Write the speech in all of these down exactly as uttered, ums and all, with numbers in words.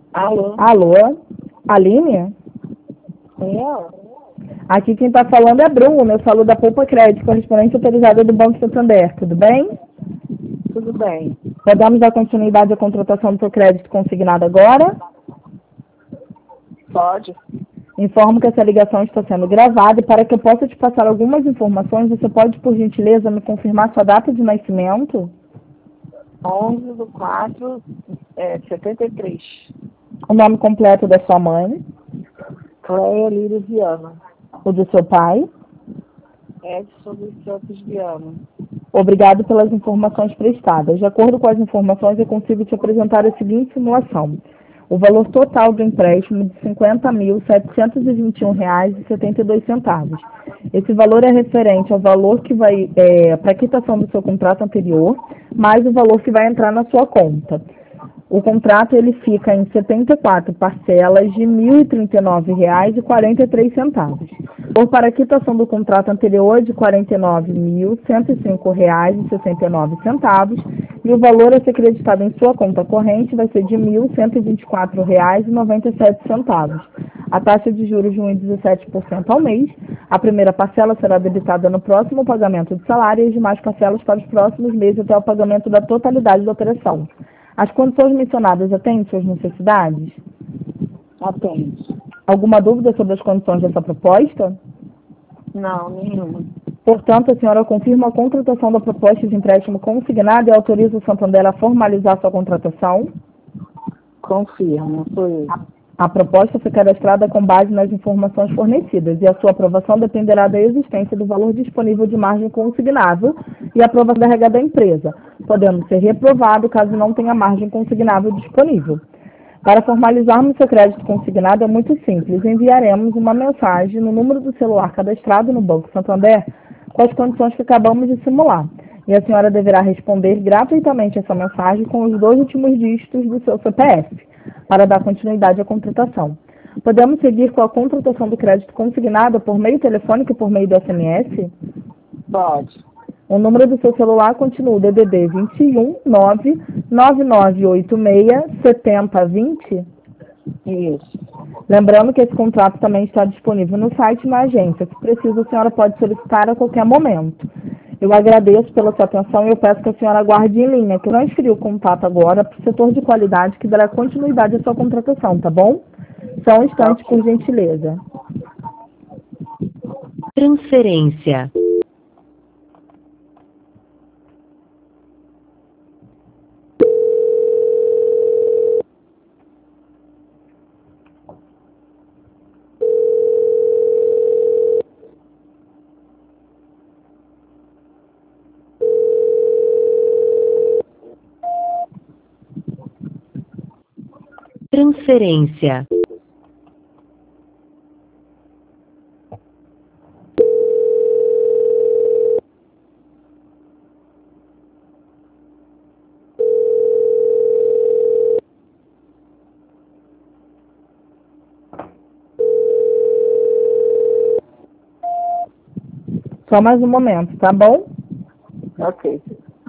Alô? Alô? Aline? Eu? Aqui quem está falando é Bruno, eu falo da Poupa Crédito, correspondente autorizada do Banco Santander, tudo bem? Tudo bem. Podemos dar continuidade à contratação do seu crédito consignado agora? Pode? Informo que essa ligação está sendo gravada e para que eu possa te passar algumas informações, você pode, por gentileza, me confirmar sua data de nascimento? onze do quatro, é, setenta e três. O nome completo da sua mãe? Cleia Lírio Viana. O do seu pai? Edson dos Santos Viana. Obrigado pelas informações prestadas. De acordo com as informações, eu consigo te apresentar a seguinte simulação. O valor total do empréstimo de cinquenta mil, setecentos e vinte e um reais e setenta e dois centavos. Esse valor é referente ao valor que vai, é, para a quitação do seu contrato anterior, mais o valor que vai entrar na sua conta. O contrato ele fica em setenta e quatro parcelas de mil e trinta e nove reais e quarenta e três centavos. Ou para a quitação do contrato anterior de quarenta e nove mil, cento e cinco reais e sessenta e nove centavos, e o valor a ser creditado em sua conta corrente vai ser de mil cento e vinte e quatro reais e noventa e sete centavos. A taxa de juros de um vírgula dezessete por cento ao mês. A primeira parcela será debitada no próximo pagamento de salário e as demais parcelas para os próximos meses até o pagamento da totalidade da operação. As condições mencionadas atendem suas necessidades? Atende. Alguma dúvida sobre as condições dessa proposta? Não, nenhuma. Portanto, a senhora confirma a contratação da proposta de empréstimo consignado e autoriza o Santander a formalizar sua contratação? Confirmo, foi. A proposta foi cadastrada com base nas informações fornecidas e a sua aprovação dependerá da existência do valor disponível de margem consignável e a aprovação da regra da empresa, podendo ser reprovado caso não tenha margem consignável disponível. Para formalizarmos seu crédito consignado é muito simples. Enviaremos uma mensagem no número do celular cadastrado no Banco Santander com as condições que acabamos de simular. E a senhora deverá responder gratuitamente essa mensagem com os dois últimos dígitos do seu C P F, para dar continuidade à contratação. Podemos seguir com a contratação do crédito consignado por meio telefônico e por meio do S M S? Pode. O número do seu celular continua o D D D vinte e um, nove nove nove oito seis, sete zero dois zero. Isso. Lembrando que esse contrato também está disponível no site e na agência. Se precisa, a senhora pode solicitar a qualquer momento. Eu agradeço pela sua atenção e eu peço que a senhora aguarde em linha, que eu transferi o contato agora para o setor de qualidade que dará continuidade à sua contratação, tá bom? Só um instante, por gentileza. Transferência. Transferência. Só mais um momento, tá bom? Ok.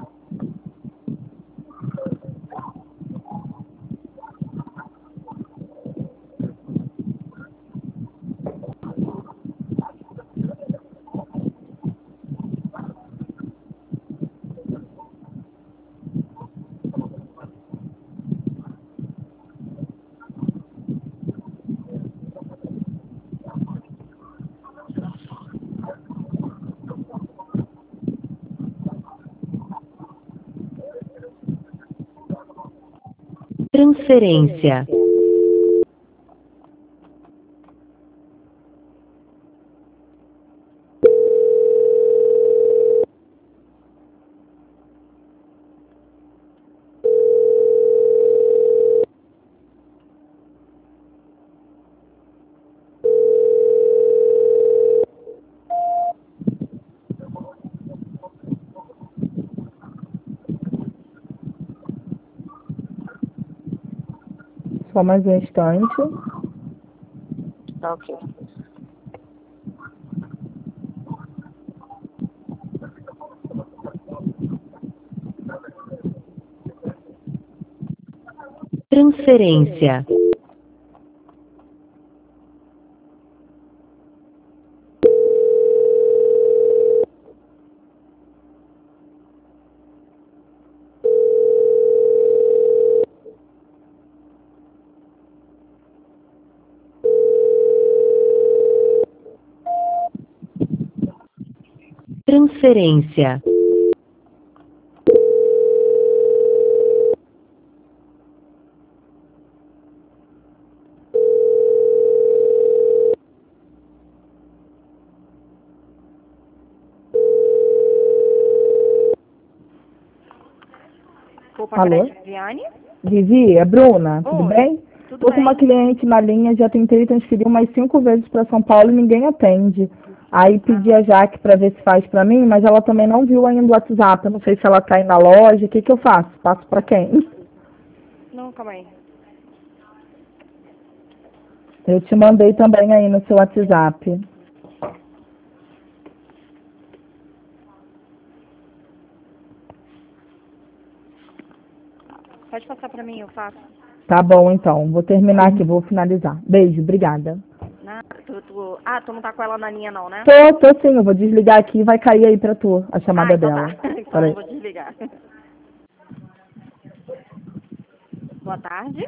Transferência. Só mais um instante. Ok. Transferência. Transferência. Alô? Viviane? Vivi, é Bruna, tudo Oi, bem? tudo Tô com bem. uma cliente na linha, já tentei transferir umas cinco vezes para São Paulo e ninguém atende. Aí pedi a Jaque para ver se faz para mim, mas ela também não viu ainda o WhatsApp. Eu não sei se ela tá aí na loja, o que que eu faço? Passo para quem? Não, calma aí. Eu te mandei também aí no seu WhatsApp. Pode passar pra mim, eu faço. Tá bom, então. Vou terminar aqui, vou finalizar. Beijo, obrigada. Na, tu, tu, ah, tu não tá com ela na linha não, né? Tô, tô sim, eu vou desligar aqui e vai cair aí pra tu a chamada Ah, então dela. tá. Então Peraí. eu vou desligar. Boa tarde.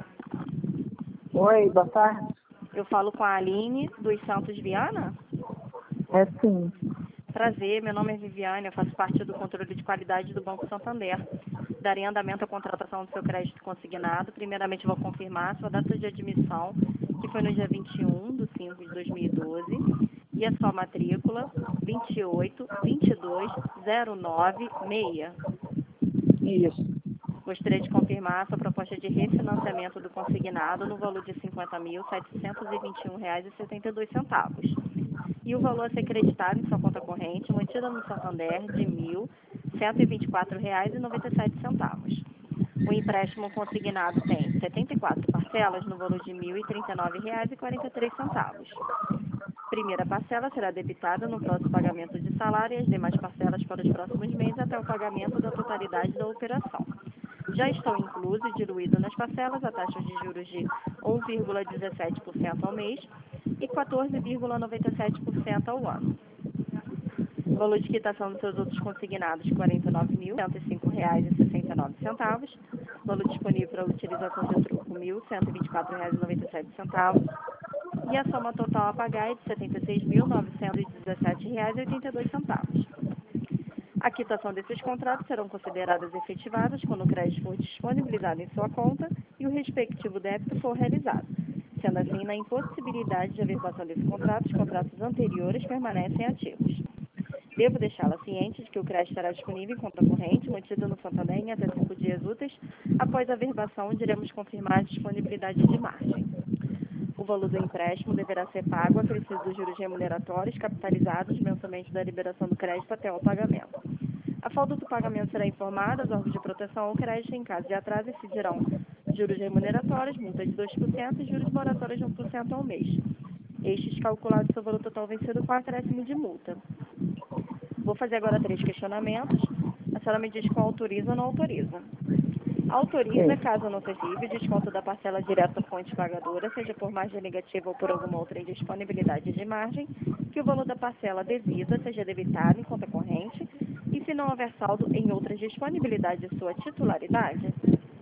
Oi, boa tarde. Eu falo com a Aline dos Santos Viana. É sim. Prazer, meu nome é Viviane, eu faço parte do controle de qualidade do Banco Santander. Darei andamento à contratação do seu crédito consignado. Primeiramente, vou confirmar a sua data de admissão, que foi no dia vinte e um de cinco de dois mil e doze, e a sua matrícula vinte e oito vinte e dois zero nove seis. Isso. Gostaria de confirmar a sua proposta de refinanciamento do consignado no valor de cinquenta mil setecentos e vinte e um reais e setenta e dois centavos. E o valor a ser creditado em sua conta corrente, mantida no Santander, de mil cento e vinte e quatro reais e noventa e sete centavos. O empréstimo consignado tem setenta e quatro parcelas no valor de mil e trinta e nove reais e quarenta e três centavos. Primeira parcela será debitada no próximo pagamento de salário e as demais parcelas para os próximos meses até o pagamento da totalidade da operação. Já estão inclusos e diluídos nas parcelas a taxa de juros de um vírgula dezessete por cento ao mês e quatorze vírgula noventa e sete por cento ao ano. O valor de quitação dos seus outros consignados, quarenta e nove mil cento e cinco reais e sessenta e nove centavos. Valor disponível para utilização de troco, mil cento e vinte e quatro reais e noventa e sete centavos. E a soma total a pagar é de setenta e seis mil novecentos e dezessete reais e oitenta e dois centavos. A quitação desses contratos serão consideradas efetivadas quando o crédito for disponibilizado em sua conta e o respectivo débito for realizado. Sendo assim, na impossibilidade de averbação desse contrato, os contratos anteriores permanecem ativos. Devo deixá-la ciente de que o crédito estará disponível em conta corrente, mantido no Santander em até cinco dias úteis. Após a averbação, iremos confirmar a disponibilidade de margem. O valor do empréstimo deverá ser pago acrescido dos juros remuneratórios capitalizados mensalmente da liberação do crédito até o pagamento. A falta do pagamento será informada aos órgãos de proteção ao crédito em caso de atraso e incidirão juros remuneratórios, multa de dois por cento e juros moratórios de um por cento ao mês. Estes calculados seu valor total vencido com acréscimo de multa. Vou fazer agora três questionamentos. A senhora me diz qual autoriza ou não autoriza. Autoriza, caso não possível, desconto da parcela direta da fonte pagadora, seja por margem negativa ou por alguma outra indisponibilidade de margem, que o valor da parcela devida seja debitado em conta corrente e, se não houver saldo em outras disponibilidades de sua titularidade.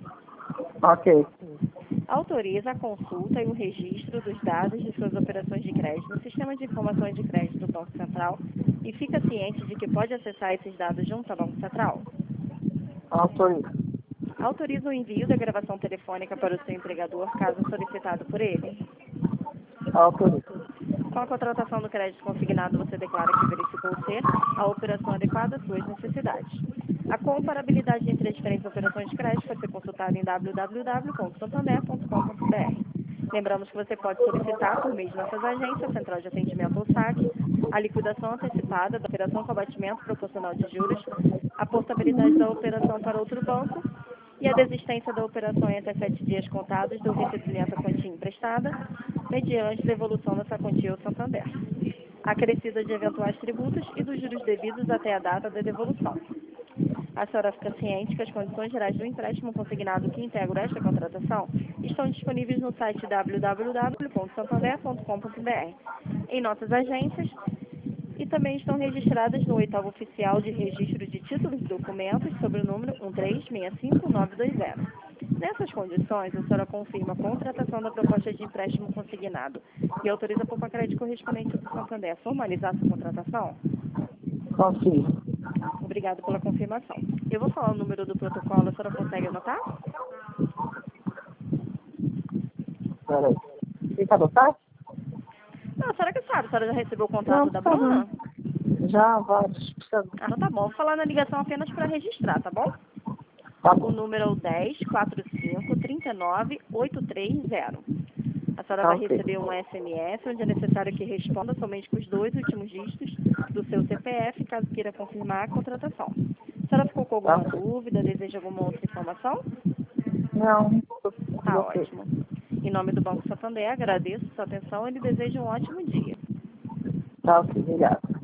Ok. Autoriza a consulta e o registro dos dados de suas operações de crédito no Sistema de Informações de Crédito do Banco Central e fica ciente de que pode acessar esses dados junto ao Banco Central. Autoriza. Autoriza o envio da gravação telefônica para o seu empregador, caso solicitado por ele. Autoriza. Com a contratação do crédito consignado, você declara que verificou ser a operação adequada às suas necessidades. A comparabilidade entre as diferentes operações de crédito pode ser consultada em w w w ponto santander ponto com ponto b r. Lembramos que você pode solicitar, por meio de nossas agências, Central de Atendimento ou S A C, a liquidação antecipada da operação com abatimento proporcional de juros, a portabilidade da operação para outro banco e a desistência da operação em até sete dias contados do recebimento da quantia emprestada, mediante devolução dessa quantia ao Santander, acrescida de eventuais tributos e dos juros devidos até a data da devolução. A senhora fica ciente que as condições gerais do empréstimo consignado que integram esta contratação estão disponíveis no site w w w ponto santander ponto com ponto b r, em nossas agências, e também estão registradas no oitavo oficial de registro de títulos e documentos sobre o número um três seis cinco nove dois zero. Nessas condições, a senhora confirma a contratação da proposta de empréstimo consignado e autoriza a poupa crédito correspondente do Santander a formalizar sua contratação? Consigo. Obrigada pela confirmação. Eu vou falar o número do protocolo, a senhora consegue anotar? Peraí. Fica adotado? Não, a senhora que sabe, a senhora já recebeu o contrato Não, da tá Bruna? bom. Já, vários. Ah, não, tá bom. Vou falar na ligação apenas para registrar, tá bom? Tá O bom. número é o dez, quarenta e cinco, trinta e nove, oitocentos e trinta. A senhora Tá vai ok. receber um S M S, onde é necessário que responda somente com os dois últimos dígitos do seu C P F, caso queira confirmar a contratação. A senhora ficou com alguma Tá ok. dúvida, deseja alguma outra informação? Não, Tá ok. ótimo. Em nome do Banco Santander, agradeço sua atenção e lhe desejo um ótimo dia. Tá ok, obrigado.